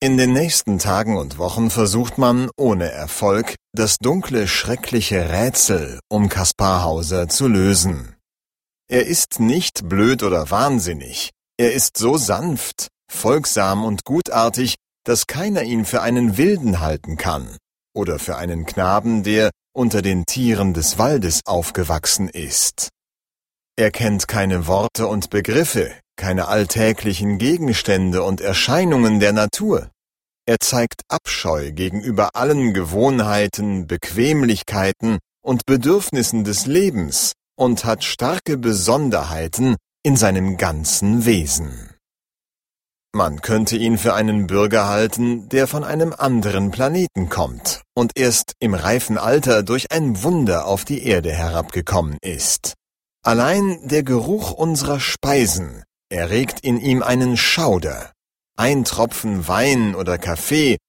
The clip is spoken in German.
In den nächsten Tagen und Wochen versucht man, ohne Erfolg, das dunkle, schreckliche Rätsel um Kaspar Hauser zu lösen. Er ist nicht blöd oder wahnsinnig. Er ist so sanft, folgsam und gutartig, dass keiner ihn für einen Wilden halten kann oder für einen Knaben, der unter den Tieren des Waldes aufgewachsen ist. Er kennt keine Worte und Begriffe, keine alltäglichen Gegenstände und Erscheinungen der Natur. Er zeigt Abscheu gegenüber allen Gewohnheiten, Bequemlichkeiten und Bedürfnissen des Lebens und hat starke Besonderheiten in seinem ganzen Wesen. Man könnte ihn für einen Bürger halten, der von einem anderen Planeten kommt und erst im reifen Alter durch ein Wunder auf die Erde herabgekommen ist. Allein der Geruch unserer Speisen erregt in ihm einen Schauder. Ein Tropfen Wein oder Kaffee